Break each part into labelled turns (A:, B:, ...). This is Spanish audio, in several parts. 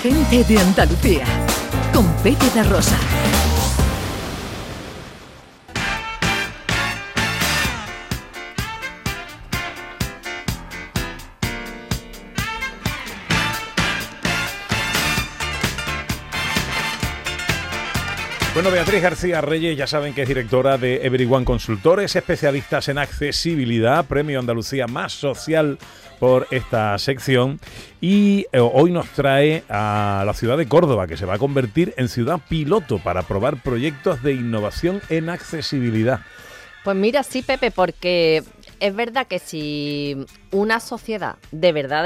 A: Gente de Andalucía, con Pepe da Rosa.
B: Bueno, Beatriz García Reyes, ya saben que es directora de Everyone Consultores, especialistas en accesibilidad, Premio Andalucía Más Social por esta sección. Y hoy nos trae a la ciudad de Córdoba, que se va a convertir en ciudad piloto para probar proyectos de innovación en accesibilidad.
C: Pues mira, sí, Pepe, porque es verdad que si una sociedad de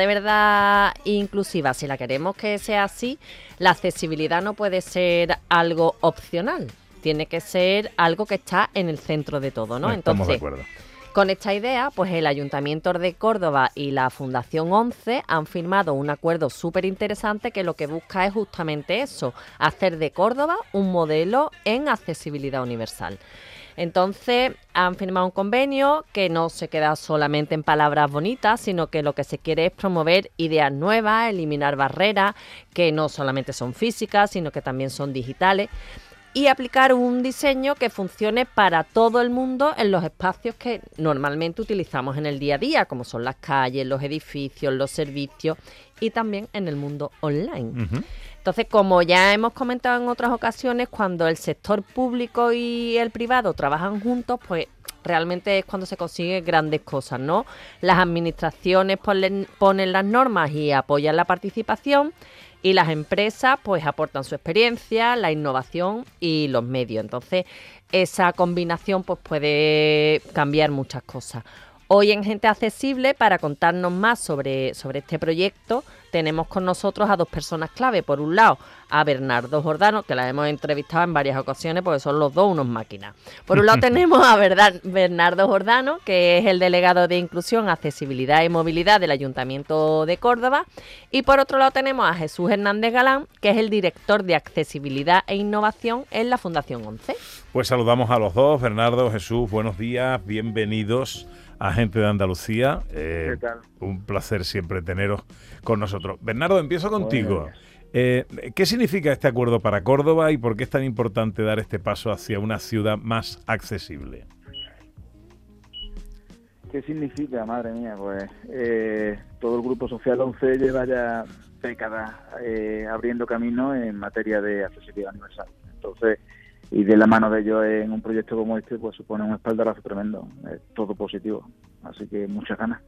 C: verdad inclusiva, si la queremos que sea así, la accesibilidad no puede ser algo opcional, tiene que ser algo que está en el centro de todo, ¿no?
B: Estamos
C: Entonces,
B: de acuerdo.
C: Con esta idea, pues el Ayuntamiento de Córdoba y la Fundación 11 han firmado un acuerdo súper interesante que lo que busca es justamente eso, hacer de Córdoba un modelo en accesibilidad universal. Entonces han firmado un convenio que no se queda solamente en palabras bonitas, sino que lo que se quiere es promover ideas nuevas, eliminar barreras que no solamente son físicas, sino que también son digitales, y aplicar un diseño que funcione para todo el mundo en los espacios que normalmente utilizamos en el día a día, como son las calles, los edificios, los servicios y también en el mundo online.
B: Uh-huh.
C: Entonces, como ya hemos comentado en otras ocasiones, cuando el sector público y el privado trabajan juntos, pues realmente es cuando se consiguen grandes cosas, ¿no? Las administraciones ponen las normas y apoyan la participación, y las empresas pues aportan su experiencia, la innovación y los medios. Entonces, esa combinación pues puede cambiar muchas cosas. Hoy en Gente Accesible, para contarnos más sobre este proyecto, tenemos con nosotros a dos personas clave. Por un lado, a Bernardo Jordano, que la hemos entrevistado en varias ocasiones porque son los dos unos máquinas. Por un lado tenemos a Bernardo Jordano, que es el delegado de Inclusión, Accesibilidad y Movilidad del Ayuntamiento de Córdoba. Y por otro lado tenemos a Jesús Hernández Galán, que es el director de Accesibilidad e Innovación en la Fundación 11.
B: Pues saludamos a los dos. Bernardo, Jesús, buenos días, bienvenidos a Gente de Andalucía.
D: ¿Qué tal?
B: Un placer siempre teneros con nosotros. Bernardo, empiezo contigo. ¿Qué significa este acuerdo para Córdoba y por qué es tan importante dar este paso hacia una ciudad más accesible?
D: ¿Qué significa? Madre mía, pues todo el Grupo Social 11 lleva ya décadas abriendo camino en materia de accesibilidad universal. Entonces, y de la mano de ellos en un proyecto como este, pues supone un espaldarazo tremendo. Es todo positivo. Así que muchas ganas.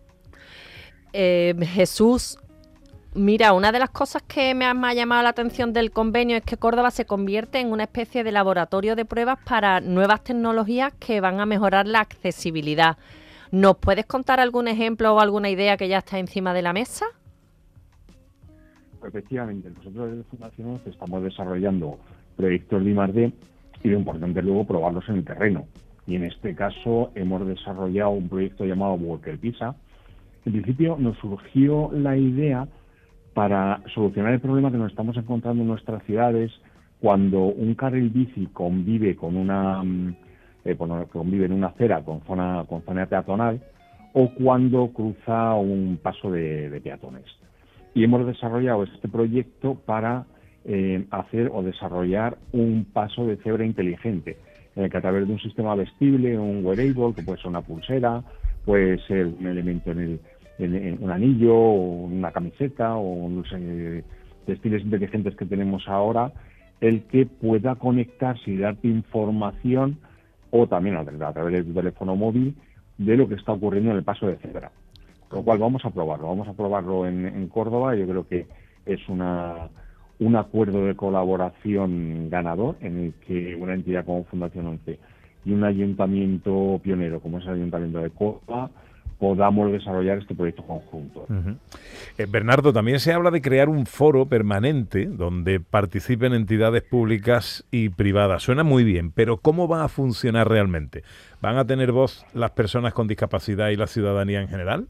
C: Jesús, mira, una de las cosas que me ha llamado la atención del convenio es que Córdoba se convierte en una especie de laboratorio de pruebas para nuevas tecnologías que van a mejorar la accesibilidad. ¿Nos puedes contar algún ejemplo o alguna idea que ya está encima de la mesa?
E: Efectivamente, nosotros desde Fundación 11 estamos desarrollando proyectos de I+D y lo importante es luego probarlos en el terreno. Y en este caso hemos desarrollado un proyecto llamado Walker Pisa. En principio nos surgió la idea para solucionar el problema que nos estamos encontrando en nuestras ciudades cuando un carril bici convive con convive en una acera con zona peatonal o cuando cruza un paso de peatones. Y hemos desarrollado este proyecto para hacer o desarrollar un paso de cebra inteligente, en el que a través de un sistema vestible, un wearable, que puede ser una pulsera, puede ser un elemento en un anillo, o una camiseta, o no sé, textiles inteligentes que tenemos ahora, el que pueda conectarse y darte información, o también a través de tu teléfono móvil, de lo que está ocurriendo en el paso de cebra. Con lo cual vamos a probarlo en Córdoba. Yo creo que es un acuerdo de colaboración ganador en el que una entidad como Fundación 11 y un ayuntamiento pionero como es el Ayuntamiento de Córdoba podamos desarrollar este proyecto conjunto.
B: Uh-huh. Bernardo, también se habla de crear un foro permanente donde participen entidades públicas y privadas. Suena muy bien, pero ¿cómo va a funcionar realmente? ¿Van a tener voz las personas con discapacidad y la ciudadanía en general?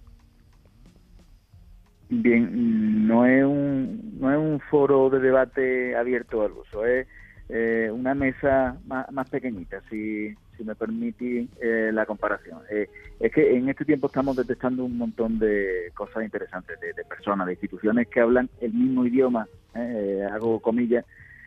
D: Bien, no es un foro de debate abierto al uso, es una mesa más pequeñita, si si me permitís la comparación. Es que en este tiempo estamos detectando un montón de cosas interesantes, de personas, de instituciones que hablan el mismo idioma, hago comillas,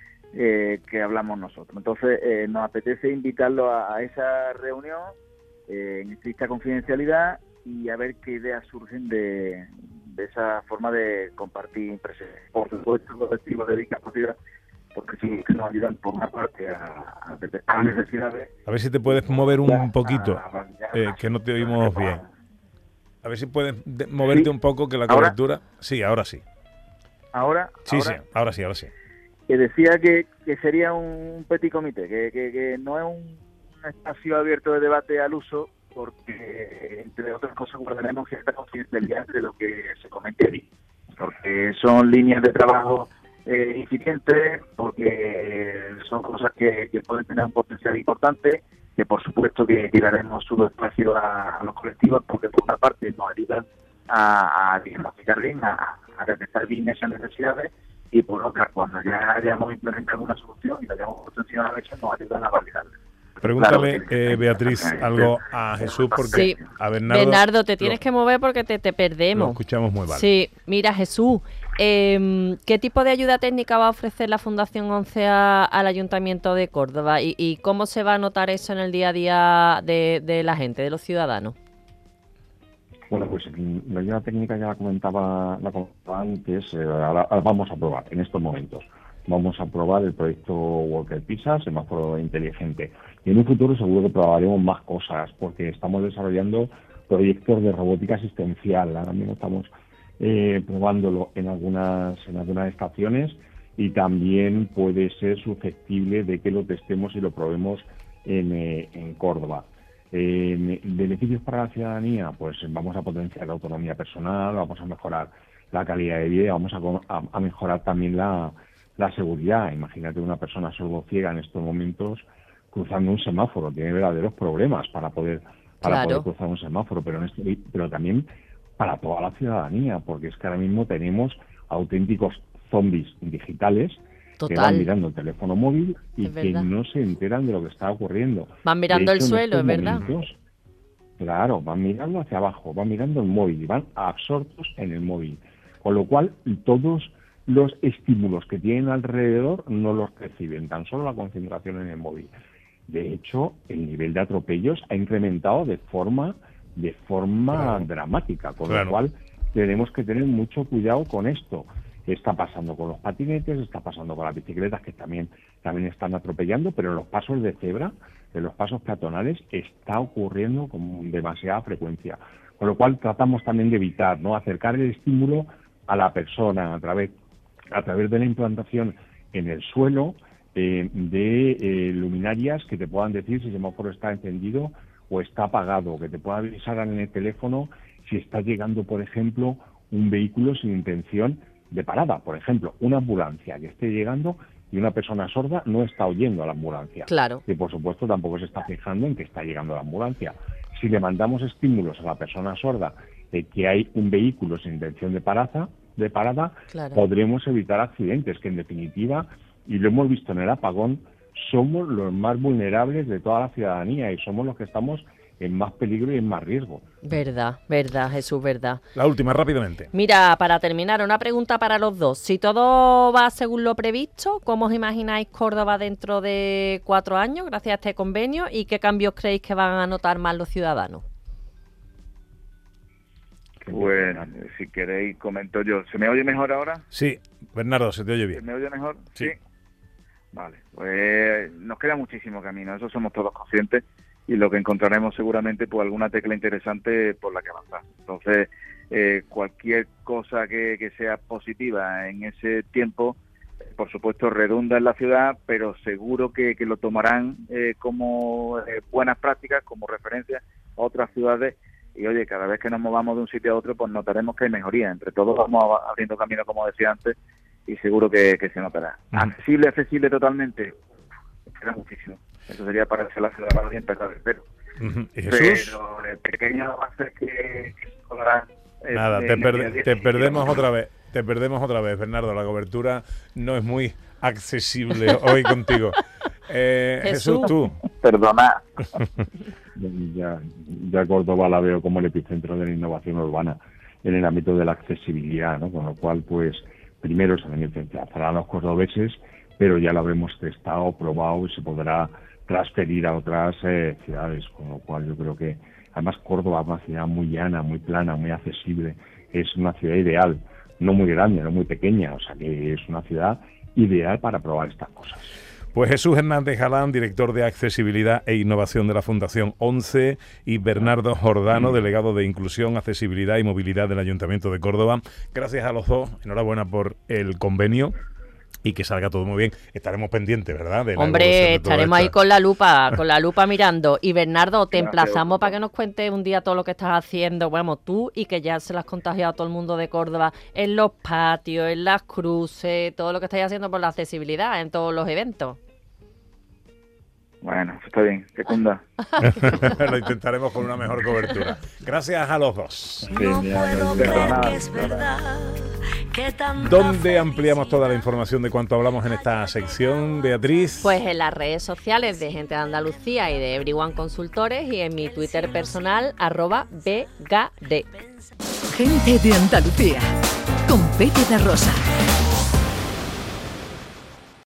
D: que hablamos nosotros. Entonces, nos apetece invitarlos a esa reunión en estricta confidencialidad y a ver qué ideas surgen de esa forma de compartir impresiones. Por supuesto, los colectivos de discapacidad, porque sí que nos ayudan por una parte a detectar necesidades.
B: A ver si te puedes mover un poquito, que no te oímos bien. A ver si puedes moverte un poco, que la cobertura...
D: ¿Ahora?
B: Sí, ahora sí.
D: ¿Ahora?
B: Sí, ahora sí.
D: Que decía que sería un petit comité, que no es un espacio abierto de debate al uso, porque, entre otras cosas, guardaremos cierta confidencialidad de lo que se comente allí, porque son líneas de trabajo incipientes, porque son cosas que pueden tener un potencial importante, que por supuesto que daremos su espacio a los colectivos, porque por una parte nos ayudan a diagnosticar bien, a detectar bien esas necesidades, y por otra, cuando ya hayamos implementado una solución y la hayamos potenciado a la vez, nos ayudan a validarla.
B: Pregúntale, Beatriz, algo a Jesús, porque
C: sí.
B: a Bernardo
C: te tienes que mover porque te perdemos.
B: Lo escuchamos muy mal.
C: Sí, mira, Jesús, ¿qué tipo de ayuda técnica va a ofrecer la Fundación 11 al Ayuntamiento de Córdoba? ¿Y cómo se va a notar eso en el día a día de la gente, de los ciudadanos?
E: Bueno, pues la ayuda técnica ya la comentaba antes, ahora vamos a probar en estos momentos. Vamos a probar el proyecto Walker Pisa, semáforo inteligente. Y en un futuro seguro que probaremos más cosas, porque estamos desarrollando proyectos de robótica asistencial. Ahora mismo estamos probándolo en algunas estaciones, y también puede ser susceptible de que lo testemos y lo probemos en Córdoba. Beneficios para la ciudadanía, pues vamos a potenciar la autonomía personal, vamos a mejorar la calidad de vida, vamos a mejorar también la seguridad. Imagínate una persona sordociega en estos momentos cruzando un semáforo, tiene verdaderos problemas para poder cruzar un semáforo, pero también para toda la ciudadanía, porque es que ahora mismo tenemos auténticos zombies digitales.
C: Total.
E: Que van mirando el teléfono móvil y que no se enteran de lo que está ocurriendo.
C: Van mirando el suelo, es verdad.
E: Claro, van mirando hacia abajo, van mirando el móvil y van absortos en el móvil. Con lo cual, todos los estímulos que tienen alrededor no los reciben, tan solo la concentración en el móvil. De hecho, el nivel de atropellos ha incrementado de forma dramática, con lo cual tenemos que tener mucho cuidado con esto. Está pasando con los patinetes, está pasando con las bicicletas, que también están atropellando, pero en los pasos de cebra, en los pasos peatonales, está ocurriendo con demasiada frecuencia. Con lo cual tratamos también de evitar, ¿no?, acercar el estímulo a la persona a través de la implantación en el suelo de luminarias que te puedan decir si el semáforo está encendido o está apagado, que te puedan avisar en el teléfono si está llegando, por ejemplo, un vehículo sin intención de parada. Por ejemplo, una ambulancia que esté llegando y una persona sorda no está oyendo a la ambulancia.
C: Claro.
E: Y por supuesto tampoco se está fijando en que está llegando la ambulancia. Si le mandamos estímulos a la persona sorda de que hay un vehículo sin intención de parada, podremos evitar accidentes, que en definitiva, y lo hemos visto en el apagón, somos los más vulnerables de toda la ciudadanía y somos los que estamos en más peligro y en más riesgo.
C: Verdad, Jesús, verdad.
B: La última, rápidamente.
C: Mira, para terminar, una pregunta para los dos. Si todo va según lo previsto, ¿cómo os imagináis Córdoba dentro de 4 años gracias a este convenio? ¿Y qué cambios creéis que van a notar más los ciudadanos?
D: Bueno, si queréis comento yo. ¿Se me oye mejor ahora?
B: Sí, Bernardo, se te oye bien.
D: ¿Se me oye mejor?
B: Sí.
D: Vale, pues nos queda muchísimo camino, eso somos todos conscientes, y lo que encontraremos seguramente, pues alguna tecla interesante por la que avanzar. Entonces, cualquier cosa que sea positiva en ese tiempo, por supuesto redunda en la ciudad, pero seguro que lo tomarán como buenas prácticas, como referencia a otras ciudades. Y oye, cada vez que nos movamos de un sitio a otro, pues notaremos que hay mejoría. Entre todos vamos abriendo camino, como decía antes, y seguro que se notará. Accesible totalmente, queda muchísimo. Eso sería para hacer la ciudad más bien empezar de cero.
B: ¿Y Jesús?
D: Pero el pequeño avance que lograrán...
B: Nada, te perdemos otra vez. Te perdemos otra vez, Bernardo. La cobertura no es muy accesible hoy contigo. Jesús, tú.
D: Perdona.
E: Ya Córdoba la veo como el epicentro de la innovación urbana en el ámbito de la accesibilidad, ¿no? Con lo cual, pues, primero se beneficiarán los cordobeses, pero ya lo habremos testado, probado y se podrá transferir a otras ciudades, con lo cual yo creo que, además, Córdoba es una ciudad muy llana, muy plana, muy accesible, es una ciudad ideal, no muy grande, no muy pequeña, o sea que es una ciudad ideal para probar estas cosas.
B: Pues Jesús Hernández Galán, director de Accesibilidad e Innovación de la Fundación 11, y Bernardo Jordano, delegado de Inclusión, Accesibilidad y Movilidad del Ayuntamiento de Córdoba. Gracias a los dos, enhorabuena por el convenio y que salga todo muy bien. Estaremos pendientes, ¿verdad?
C: Hombre, estaremos ahí con la lupa mirando. Y Bernardo, te emplazamos para que nos cuentes un día todo lo que estás haciendo, bueno, tú, y que ya se lo has contagiado a todo el mundo de Córdoba, en los patios, en las cruces, todo lo que estáis haciendo por la accesibilidad en todos los eventos.
D: Bueno, está bien, secunda.
B: Lo intentaremos con una mejor cobertura. Gracias a los dos. ¿Dónde ampliamos toda la información de cuanto hablamos en esta sección, Beatriz?
C: Pues en las redes sociales de Gente de Andalucía y de Everyone Consultores, y en mi Twitter personal, @BGD.
A: Gente de Andalucía, con Pepe da Rosa.